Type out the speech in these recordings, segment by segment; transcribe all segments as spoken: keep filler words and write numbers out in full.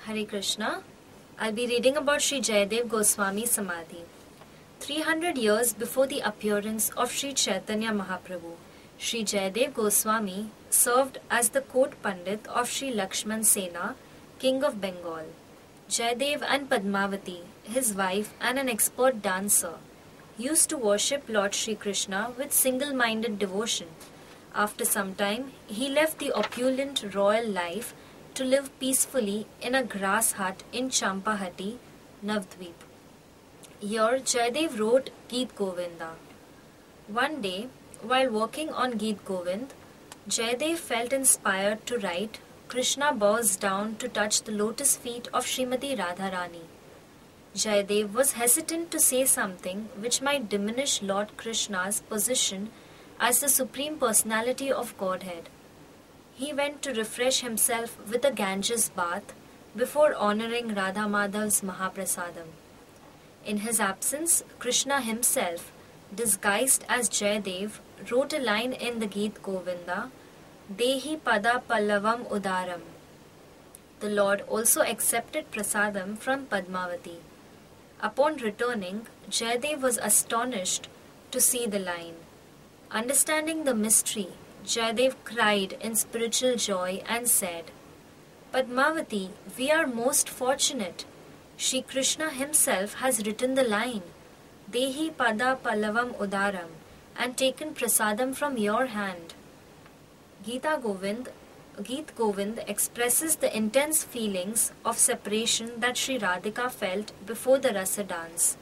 Hare Krishna. I'll be reading about Sri Jayadev Goswami Samadhi. three hundred years before the appearance of Sri Chaitanya Mahaprabhu, Sri Jayadev Goswami served as the court pandit of Sri Lakshman Sena, King of Bengal. Jayadev and Padmavati, his wife and an expert dancer, used to worship Lord Sri Krishna with single-minded devotion. After some time, he left the opulent royal life to live peacefully in a grass hut in Champahati, Navdvip. Here, Jayadev wrote Geet Govinda. One day, while working on Geet Govind, Jayadev felt inspired to write Krishna bows down to touch the lotus feet of Srimati Radharani. Jayadev was hesitant to say something which might diminish Lord Krishna's position as the Supreme Personality of Godhead. He went to refresh himself with a Ganges bath before honoring Radha Madhav's Mahaprasadam. In his absence, Krishna himself, disguised as Jayadev, wrote a line in the Geet Govinda, Dehi Pada Pallavam Udaram. The Lord also accepted prasadam from Padmavati. Upon returning, Jayadev was astonished to see the line. Understanding the mystery, Jayadev cried in spiritual joy and said, Padmavati, we are most fortunate. Shri Krishna himself has written the line, Dehi Pada Pallavam Udaram, and taken prasadam from your hand. Gita Govind, Geet Govind expresses the intense feelings of separation that Sri Radhika felt before the Rasa dance.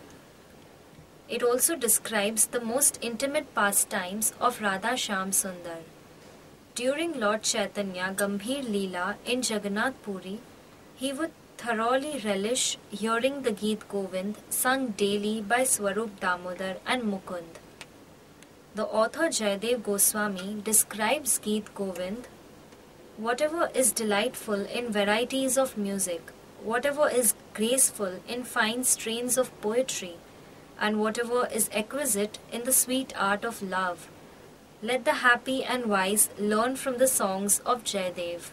It also describes the most intimate pastimes of Radha Shyam Sundar. During Lord Chaitanya Gambhir Leela in Jagannath Puri, he would thoroughly relish hearing the Geet Govind sung daily by Swarup Damodar and Mukund. The author Jayadev Goswami describes Geet Govind, whatever is delightful in varieties of music, whatever is graceful in fine strains of poetry, and whatever is exquisite in the sweet art of love. Let the happy and wise learn from the songs of Jayadev.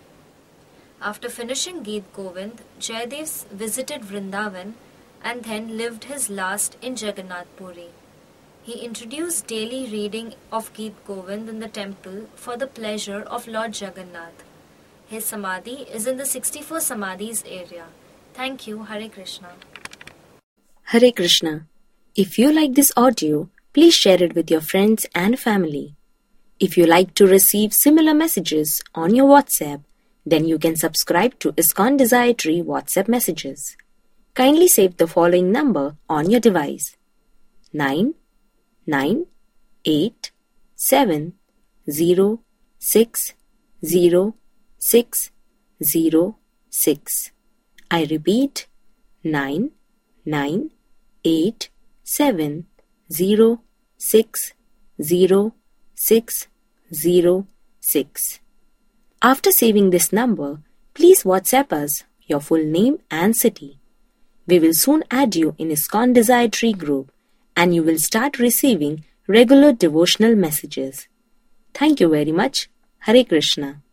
After finishing Geet Govind, Jayadev visited Vrindavan and then lived his last in Jagannath Puri. He introduced daily reading of Geet Govind in the temple for the pleasure of Lord Jagannath. His Samadhi is in the sixty-four Samadhis area. Thank you. Hare Krishna. Hare Krishna. If you like this audio, please share it with your friends and family. If you like to receive similar messages on your WhatsApp, then you can subscribe to ISKCON Desire Tree WhatsApp messages. Kindly save the following number on your device. nine nine eight seven zero six zero six zero six. I repeat, nine nine eight seven zero six zero six zero six. After saving this number, please WhatsApp us your full name and city. We will soon add you in ISKCON Desire Tree group and you will start receiving regular devotional messages. Thank you very much. Hare Krishna.